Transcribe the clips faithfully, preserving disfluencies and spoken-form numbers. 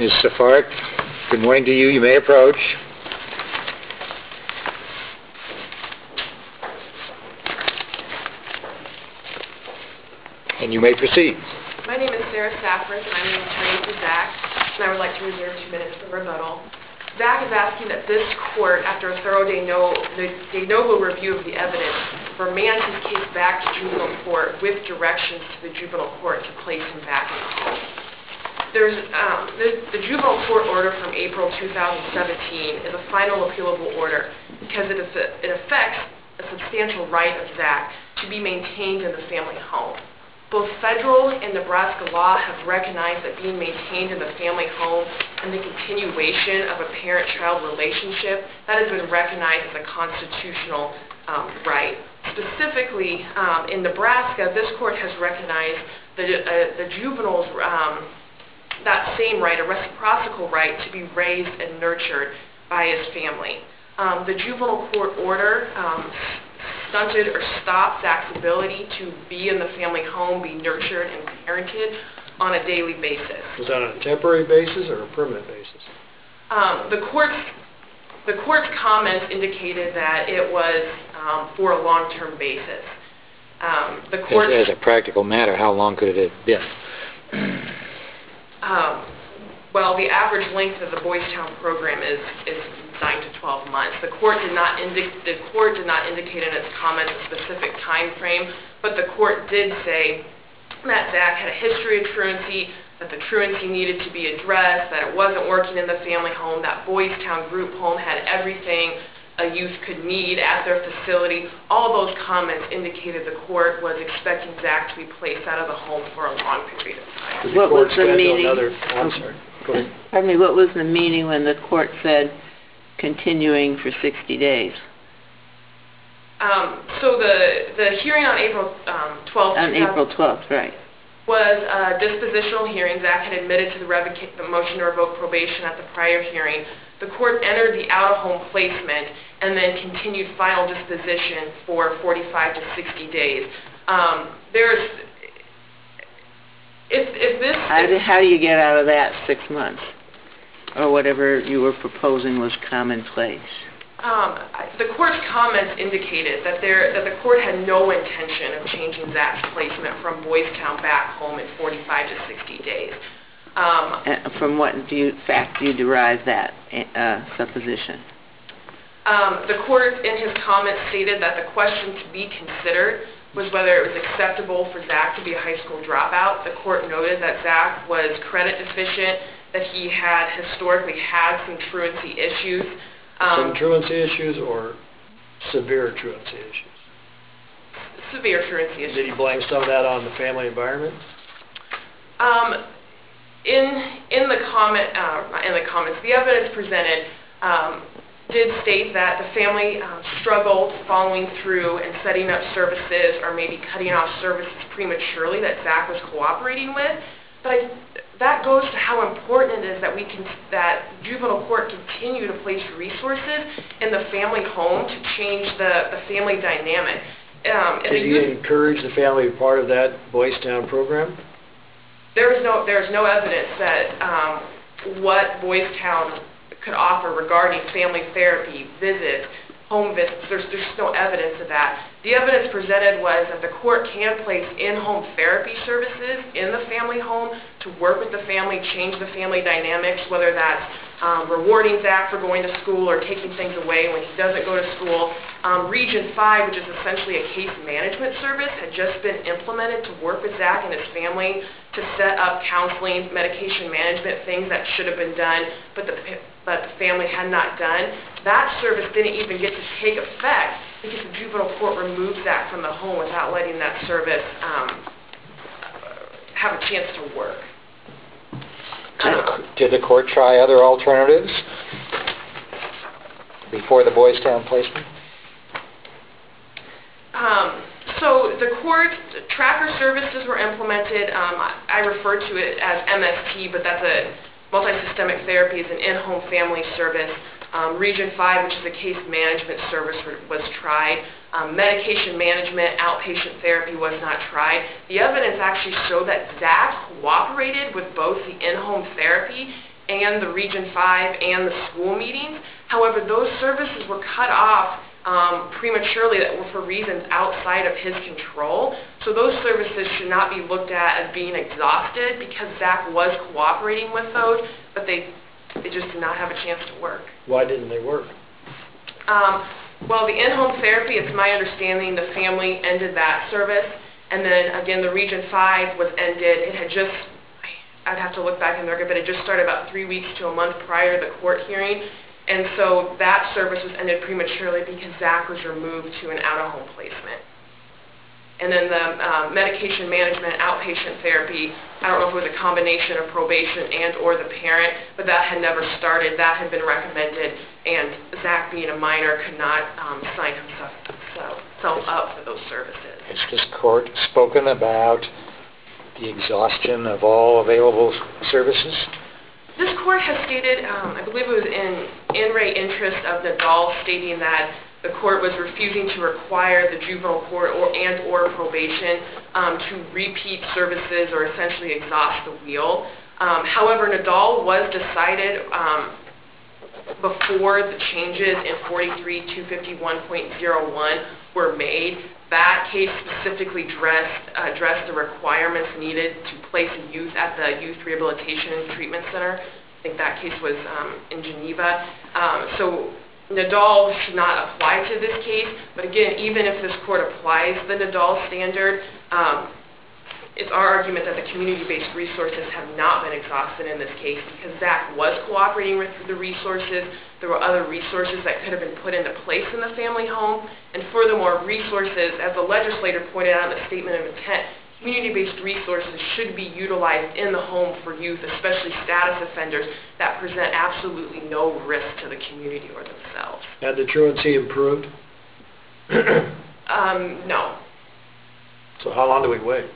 Miz Safarik, good morning to you. You may approach. And you may proceed. My name is Sarah Safarik, and I'm an attorney for Zach, and I would like to reserve two minutes for rebuttal. Zach is asking that this court, after a thorough de novo review of the evidence, remand his case back to juvenile court with directions to the juvenile court to place him back in home. There's, um, the, the juvenile court order from April two thousand seventeen is a final appealable order because it, it affects a substantial right of Zach to be maintained in the family home. Both federal and Nebraska law have recognized that being maintained in the family home and the continuation of a parent-child relationship, that has been recognized as a constitutional um, right. Specifically, um, in Nebraska, this court has recognized the, uh, the juvenile's, um, that same right, a reciprocal right, to be raised and nurtured by his family. Um, the juvenile court order um, stunted or stopped Zach's ability to be in the family home, be nurtured and parented on a daily basis. Was that on a temporary basis or a permanent basis? Um, the court's the court's comments indicated that it was um, for a long-term basis. Um, the court, as, as a practical matter, how long could it have been? um, well, the average length of the Boys Town program is is nine to twelve months. The court did not indi- the court did not indicate in its comments a specific time frame, but the court did say that Zach had a history of truancy, that the truancy needed to be addressed, that it wasn't working in the family home, that Boys Town group home had everything a youth could need at their facility. All those comments indicated the court was expecting Zach to be placed out of the home for a long period of time. What was the meaning? Another, oh, I'm sorry. Go ahead. Pardon me, what was the meaning when the court said continuing for sixty days? Um, so the, the hearing on April um, twelfth, on April twelfth, right, was a dispositional hearing. Zach had admitted to the, revoca- the motion to revoke probation at the prior hearing. The court entered the out-of-home placement and then continued final disposition for forty-five to sixty days. Um, there's, if, if this... How do, how do you get out of that six months? Or whatever you were proposing was commonplace? Um, the court's comments indicated that there that the court had no intention of changing Zach's placement from Boys Town back home in forty-five to sixty days. Um, and from what do you, fact do you derive that uh, supposition? Um, the court, in his comments, stated that the question to be considered was whether it was acceptable for Zach to be a high school dropout. The court noted that Zach was credit deficient, that he had historically had some truancy issues. Some Um, truancy issues or severe truancy issues? severe truancy issues. Did he blame some of that on the family environment? Um, in in the comment uh, in the comments, the evidence presented um, did state that the family um, struggled following through and setting up services, or maybe cutting off services prematurely that Zach was cooperating with. But I, that goes to how important it is that we can that juvenile court continue to place resources in the family home to change the the family dynamic. Um, Did he encourage the family to be part of that Boys Town program? There is no there is no evidence that um, what Boys Town could offer regarding family therapy, visits, home visits. There's there's no evidence of that. The evidence presented was that the court can place in-home therapy services in the family home to work with the family, change the family dynamics, whether that's um, rewarding Zach for going to school or taking things away when he doesn't go to school. Um, Region five, which is essentially a case management service, had just been implemented to work with Zach and his family to set up counseling, medication management, things that should have been done, but the, but the family had not done. That service didn't even get to take effect because the juvenile court removed that from the home without letting that service um, have a chance to work. Did the, did the court try other alternatives before the Boys Town placement? Um, so the court, tracker services were implemented. Um, I, I refer to it as M S T, but that's a multi-systemic therapy, is an in-home family service. Um, Region five, which is a case management service, was tried. Um, medication management, outpatient therapy was not tried. The evidence actually showed that Zach cooperated with both the in-home therapy and the Region five and the school meetings. However, those services were cut off um, prematurely that were for reasons outside of his control. So those services should not be looked at as being exhausted because Zach was cooperating with those, but they, they just did not have a chance to work. Why didn't they work? Um, well, the in-home therapy, it's my understanding the family ended that service. And then, again, the Region five was ended. It had just, I'd have to look back in the record, but it just started about three weeks to a month prior to the court hearing. And so that service was ended prematurely because Zach was removed to an out-of-home placement. And then the um, medication management, outpatient therapy, I don't know if it was a combination of probation and or the parent, but that had never started. That had been recommended, and Zach, being a minor, could not um, sign himself so, self up for those services. Has this court spoken about the exhaustion of all available services? This court has stated, um, I believe it was in in re interest of Nadal, stating that the court was refusing to require the juvenile court or and or probation um, to repeat services or essentially exhaust the wheel. Um, however, Nadal was decided um, before the changes in forty-three two fifty-one point oh one were made. That case specifically addressed, uh, addressed the requirements needed to place a youth at the Youth Rehabilitation and Treatment Center. I think that case was um, in Geneva. Um, so Nadal should not apply to this case, but again, even if this court applies the Nadal standard, um, it's our argument that the community-based resources have not been exhausted in this case because Zach was cooperating with the resources. There were other resources that could have been put into place in the family home. And furthermore, resources, as the legislator pointed out in the statement of intent, community-based resources should be utilized in the home for youth, especially status offenders that present absolutely no risk to the community or themselves. Had the truancy improved? um, no. So how long do we wait?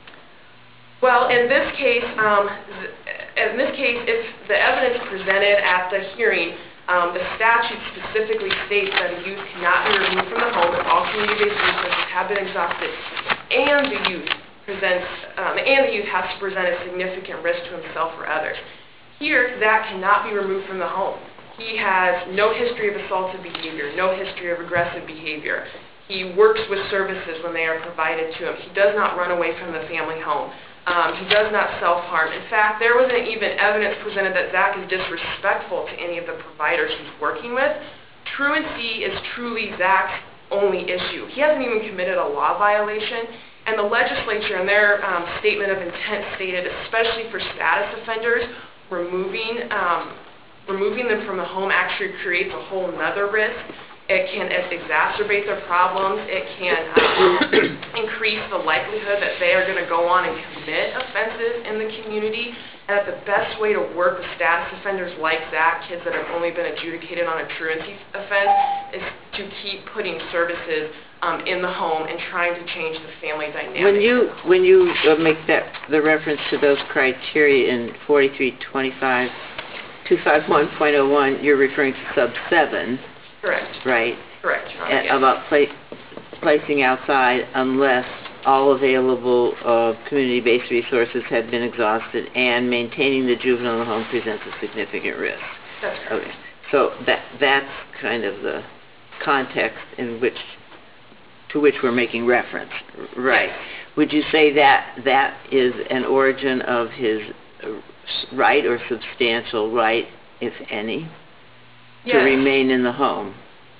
Well, in this case, um, in this case, if the evidence presented at the hearing, um, the statute specifically states that a youth cannot be removed from the home if all community-based resources have been exhausted, and the youth presents, um, and the youth has to present a significant risk to himself or others. Here, Zach cannot be removed from the home. He has no history of assaultive behavior, no history of aggressive behavior. He works with services when they are provided to him. He does not run away from the family home. Um, he does not self-harm. In fact, there wasn't even evidence presented that Zach is disrespectful to any of the providers he's working with. Truancy is truly Zach's only issue. He hasn't even committed a law violation, and the legislature in their um, statement of intent stated, especially for status offenders, removing, um, removing them from the home actually creates a whole nother risk. It can exacerbate their problems. It can um, increase the likelihood that they are going to go on and commit offenses in the community. And that the best way to work with status offenders like Zach, kids that have only been adjudicated on a truancy offense, is to keep putting services um, in the home and trying to change the family dynamic. When you when you uh, make that the reference to those criteria in forty-three twenty-five two fifty-one point oh one, you're referring to sub seven. Correct. Right. Correct, Your Honor, And yes. about pla placing outside unless all available uh, community-based resources have been exhausted and maintaining the juvenile in the home presents a significant risk. That's correct. Okay. So that that's kind of the context in which to which we're making reference, right? Yes. Would you say that that is an origin of his right or substantial right, if any? Yes. To remain in the home.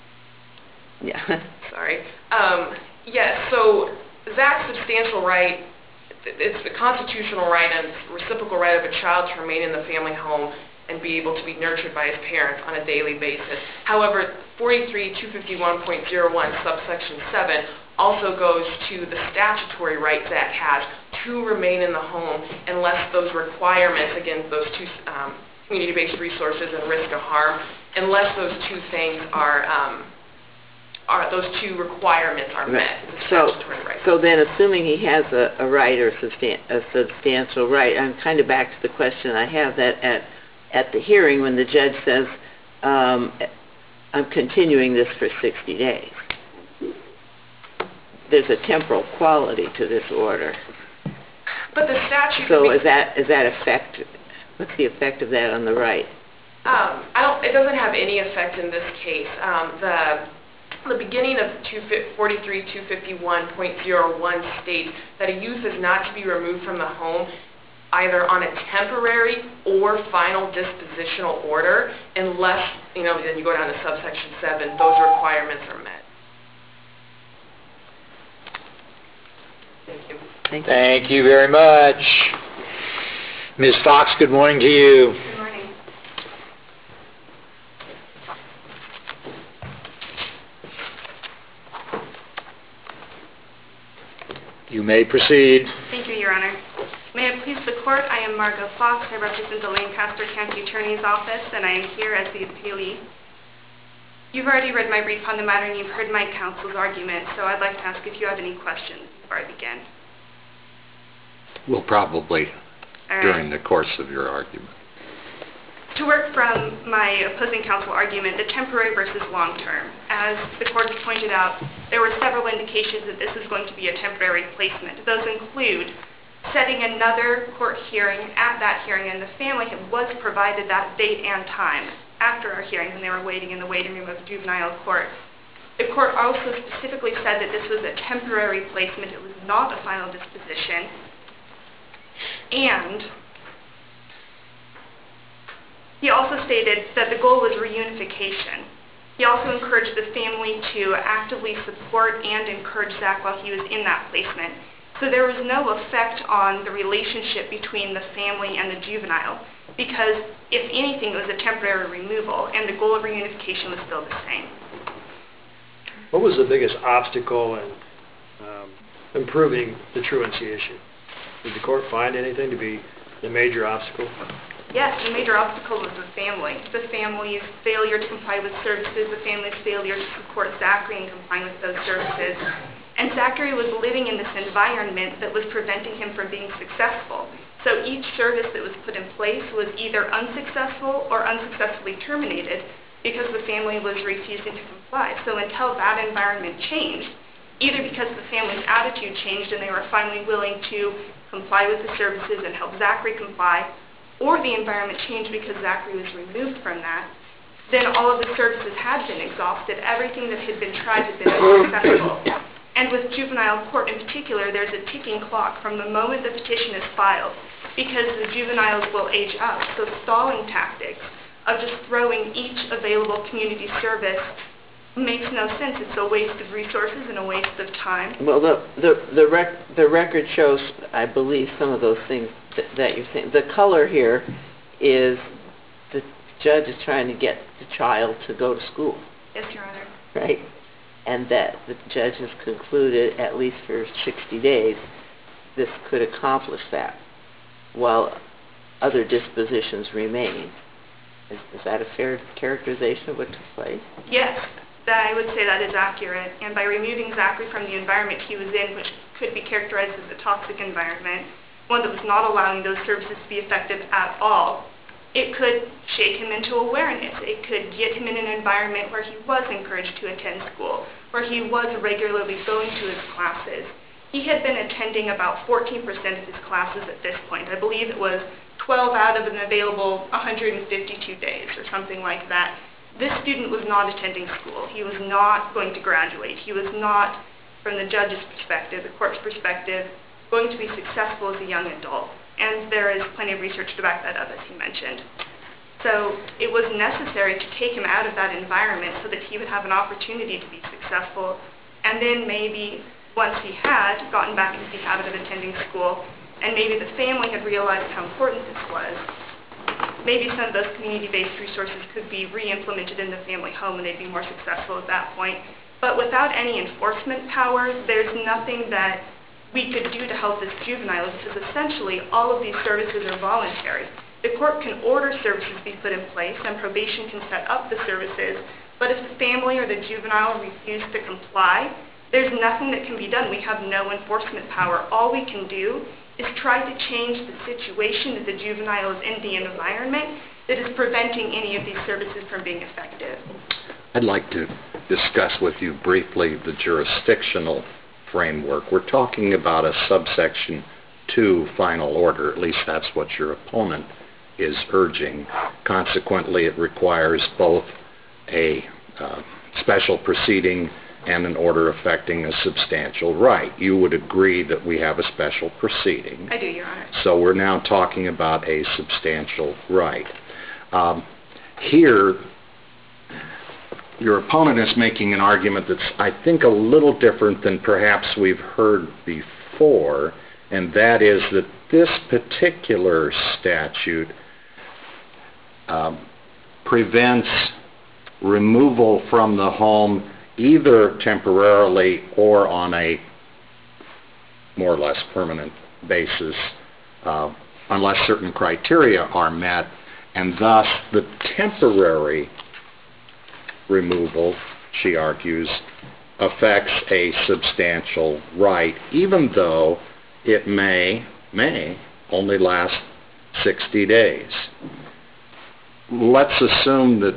Yeah. Sorry. Um, yes, so Zach's substantial right, it's a constitutional right and it's a reciprocal right of a child to remain in the family home and be able to be nurtured by his parents on a daily basis. However, forty-three two fifty-one point oh one subsection seven also goes to the statutory right Zach has to remain in the home unless those requirements, again, those two um, community-based resources and risk of harm, unless those two things are, um, are those two requirements are met. It's a statutory so, right. So then, assuming he has a, a right or substan a substantial right, I'm kind of back to the question I have that at at the hearing when the judge says, um, "I'm continuing this for sixty days." There's a temporal quality to this order. But the statute. So is that is that effect? What's the effect of that on the right? Um, I don't, it doesn't have any effect in this case. Um, the, the beginning of two forty-three two fifty-one point oh one states that a youth is not to be removed from the home either on a temporary or final dispositional order unless, you know, then you go down to subsection seven, those requirements are met. Thank you. Thank you. Thank you very much. Miz Fox, good morning to you. Good morning. You may proceed. Thank you, Your Honor. May it please the Court, I am Margot Fox. I represent the Lancaster County Attorney's Office, and I am here as the appellee. You've already read my brief on the matter, and you've heard my counsel's argument, so I'd like to ask if you have any questions before I begin. Will probably All right. during the course of your argument. To work from my opposing counsel argument, the temporary versus long-term. As the Court has pointed out, there were several indications that this was going to be a temporary placement. Those include setting another court hearing at that hearing, and the family was provided that date and time after our hearing when they were waiting in the waiting room of juvenile court. The court also specifically said that this was a temporary placement. It was not a final disposition. And he also stated that the goal was reunification. He also encouraged the family to actively support and encourage Zach while he was in that placement. So there was no effect on the relationship between the family and the juvenile, because if anything, it was a temporary removal, and the goal of reunification was still the same. What was the biggest obstacle in um, improving the truancy issue? Did the court find anything to be the major obstacle? Yes, the major obstacle was the family. The family's failure to comply with services, the family's failure to support Zachary in complying with those services. And Zachary was living in this environment that was preventing him from being successful. So each service that was put in place was either unsuccessful or unsuccessfully terminated because the family was refusing to comply. So until that environment changed, either because the family's attitude changed and they were finally willing to comply with the services and help Zachary comply, or the environment changed because Zachary was removed from that, then all of the services had been exhausted. Everything that had been tried had been unsuccessful. And with juvenile court in particular, there's a ticking clock from the moment the petition is filed, because the juveniles will age out. So stalling tactics of just throwing each available community service makes no sense. It's a waste of resources and a waste of time. Well, the the the, rec- the record shows, I believe, some of those things th- that you're saying. The color here is the judge is trying to get the child to go to school. Yes, Your Honor. Right? And that the judge has concluded, at least for sixty days, this could accomplish that, while other dispositions remain. Is, is that a fair characterization of what took place? Yes, that I would say that is accurate. And by removing Zachary from the environment he was in, which could be characterized as a toxic environment, one that was not allowing those services to be effective at all, it could shake him into awareness. It could get him in an environment where he was encouraged to attend school, where he was regularly going to his classes. He had been attending about fourteen percent of his classes at this point. I believe it was twelve out of an available one hundred fifty-two days or something like that. This student was not attending school. He was not going to graduate. He was not, from the judge's perspective, the court's perspective, going to be successful as a young adult. And there is plenty of research to back that up, as he mentioned. So it was necessary to take him out of that environment so that he would have an opportunity to be successful. And then maybe once he had gotten back into the habit of attending school, and maybe the family had realized how important this was, maybe some of those community-based resources could be re-implemented in the family home and they'd be more successful at that point. But without any enforcement power, there's nothing that we could do to help this juvenile, because essentially all of these services are voluntary. The court can order services be put in place and probation can set up the services, but if the family or the juvenile refuse to comply, there's nothing that can be done. We have no enforcement power. All we can do is try to change the situation that the juvenile is in, the environment that is preventing any of these services from being effective. I'd like to discuss with you briefly the jurisdictional framework. We're talking about a subsection two final order, at least that's what your opponent is urging. Consequently, it requires both a uh, special proceeding and an order affecting a substantial right. You would agree that we have a special proceeding. I do, Your Honor. So we're now talking about a substantial right. Um, here, your opponent is making an argument that's, I think, a little different than perhaps we've heard before, and that is that this particular statute um, prevents removal from the home either temporarily or on a more or less permanent basis, uh, unless certain criteria are met, and thus the temporary removal, she argues, affects a substantial right, even though it may, may only last sixty days. Let's assume that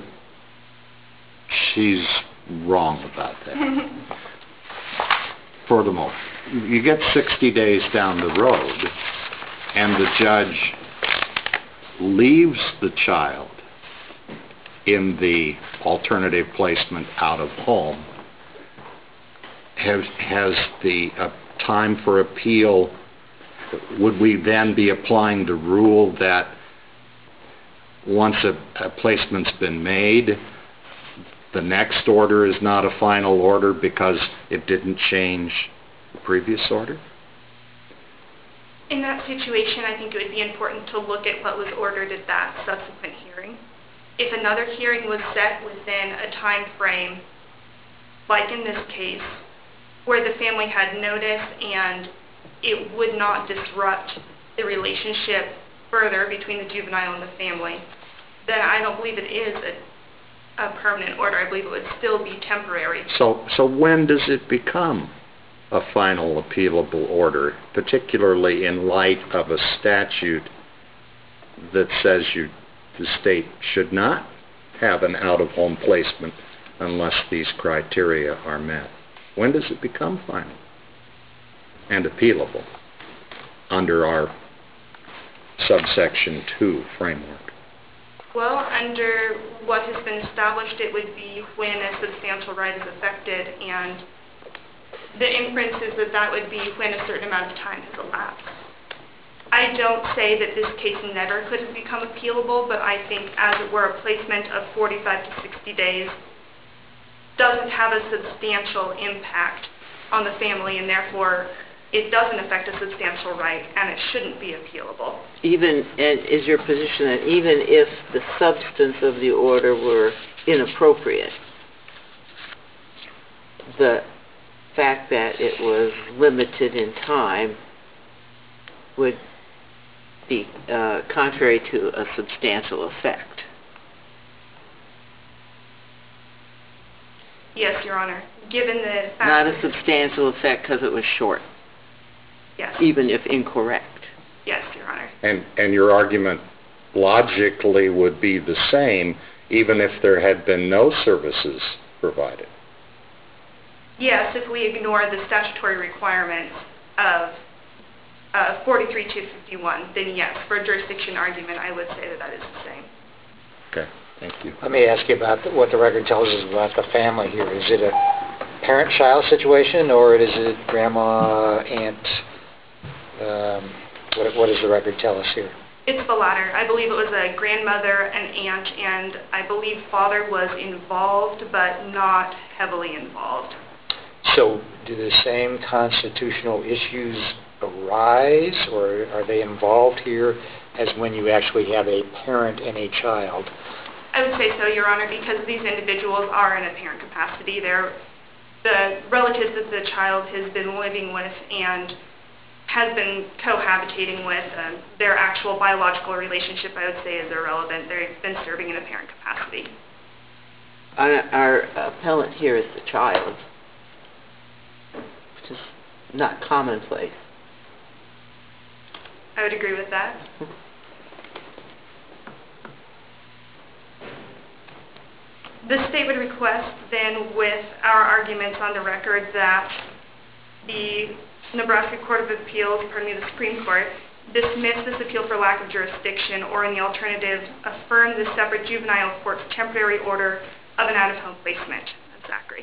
she's wrong about that. For the moment. You get sixty days down the road, and the judge leaves the child in the alternative placement out of home. Has, has the uh, time for appeal, would we then be applying the rule that once a, a placement's been made, the next order is not a final order because it didn't change the previous order? In that situation, I think it would be important to look at what was ordered at that subsequent hearing. If another hearing was set within a time frame, like in this case, where the family had notice and it would not disrupt the relationship further between the juvenile and the family, then I don't believe it is a a permanent order. I believe it would still be temporary. So, so when does it become a final appealable order, particularly in light of a statute that says you, the state should not have an out-of-home placement unless these criteria are met? When does it become final and appealable under our subsection two framework? Well, under what has been established, it would be when a substantial right is affected, and the inference is that that would be when a certain amount of time has elapsed. I don't say that this case never could have become appealable, but I think as it were a placement of forty-five to sixty days doesn't have a substantial impact on the family, and therefore it doesn't affect a substantial right, and it shouldn't be appealable. Even, and is your position that even if the substance of the order were inappropriate, the fact that it was limited in time would be uh, contrary to a substantial effect? Yes, Your Honor. Given the fact Not a that- substantial effect because it was short, Yes. even if incorrect. Yes, Your Honor. And, and your argument logically would be the same even if there had been no services provided. Yes, if we ignore the statutory requirements of uh, forty-three two fifty-one, then yes, for a jurisdiction argument, I would say that that is the same. Okay, thank you. Let me ask you about the- what the record tells us about the family here. Is it a parent-child situation, or is it grandma, aunt? Um, what, what does the record tell us here? It's the latter. I believe it was a grandmother, an aunt, and I believe father was involved, but not heavily involved. So do the same constitutional issues arise, or are they involved here as when you actually have a parent and a child? I would say so, Your Honor, because these individuals are in a parent capacity. They're the relatives that the child has been living with and has been cohabitating with. Uh, their actual biological relationship, I would say, is irrelevant. They've been serving in a parent capacity. Our, our appellant here is the child, which is not commonplace. I would agree with that. The state would request then, with our arguments on the record, that the Nebraska Court of Appeals, pardon me, the Supreme Court, dismiss this appeal for lack of jurisdiction, or in the alternative, affirm the separate juvenile court's temporary order of an out-of-home placement of Zachary.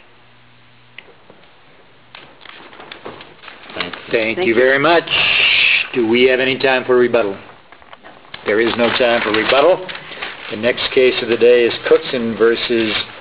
Thank Thank you you. very much. Do we have any time for rebuttal? There is no time for rebuttal. The next case of the day is Cookson versus